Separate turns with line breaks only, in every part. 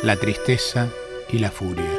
la tristeza y la furia.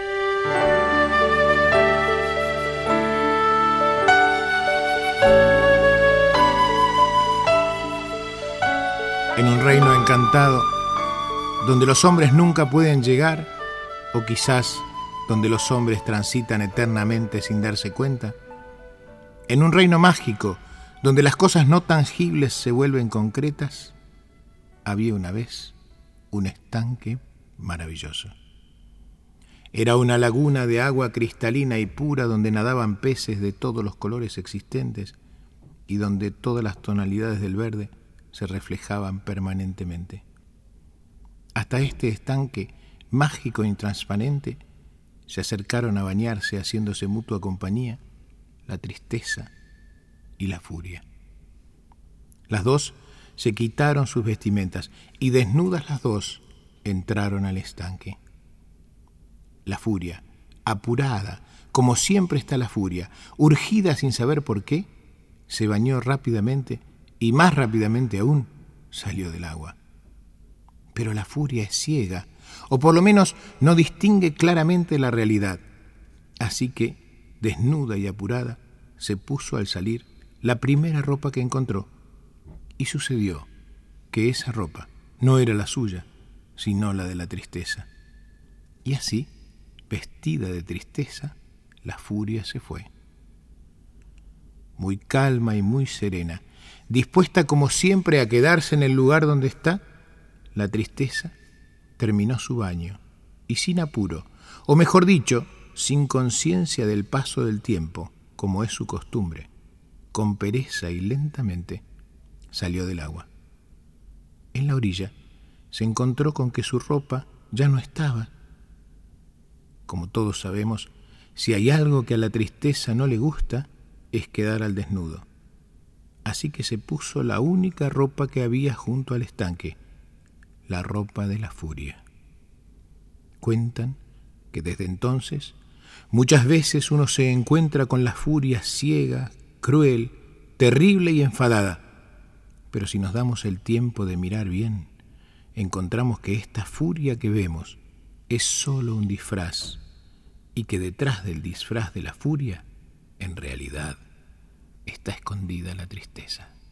En un reino encantado, donde los hombres nunca pueden llegar, o quizás donde los hombres transitan eternamente sin darse cuenta, en un reino mágico, donde las cosas no tangibles se vuelven concretas, había una vez un estanque maravilloso. Era una laguna de agua cristalina y pura donde nadaban peces de todos los colores existentes y donde todas las tonalidades del verde se reflejaban permanentemente. Hasta este estanque mágico e intransparente se acercaron a bañarse haciéndose mutua compañía la tristeza y la furia. Las dos se quitaron sus vestimentas y desnudas las dos entraron al estanque. La furia, apurada, como siempre está la furia, urgida sin saber por qué, se bañó rápidamente y más rápidamente aún salió del agua. Pero la furia es ciega, o por lo menos no distingue claramente la realidad. Así que, desnuda y apurada, se puso al salir la primera ropa que encontró. Y sucedió que esa ropa no era la suya, sino la de la tristeza. Y así, vestida de tristeza, la furia se fue. Muy calma y muy serena, dispuesta como siempre a quedarse en el lugar donde está, la tristeza terminó su baño y sin apuro, o mejor dicho, sin conciencia del paso del tiempo, como es su costumbre, con pereza y lentamente salió del agua. En la orilla se encontró con que su ropa ya no estaba. Como todos sabemos, si hay algo que a la tristeza no le gusta, es quedar al desnudo. Así que se puso la única ropa que había junto al estanque, la ropa de la furia. Cuentan que desde entonces muchas veces uno se encuentra con la furia ciega, cruel, terrible y enfadada. Pero si nos damos el tiempo de mirar bien, encontramos que esta furia que vemos es solo un disfraz y que detrás del disfraz de la furia, en realidad, está escondida la tristeza.